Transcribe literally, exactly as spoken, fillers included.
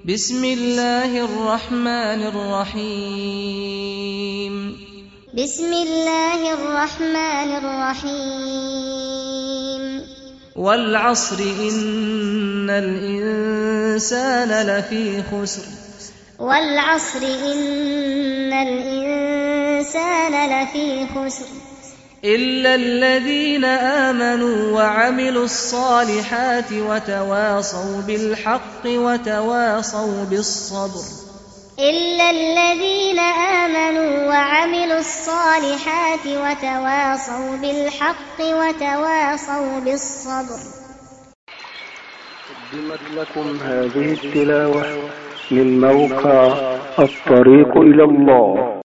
بسم الله الرحمن الرحيم بسم الله الرحمن الرحيم والعصر إن الإنسان لفي خسر والعصر إن الإنسان لفي خسر إلا الذين آمنوا وعملوا الصالحات وتواصوا بالحق وتواصوا بالصبر إلا الذين آمنوا وعملوا الصالحات وتواصوا بالحق وتواصوا بالصبر. قدمت لكم هذه التلاوة من موقع الطريق إلى الله.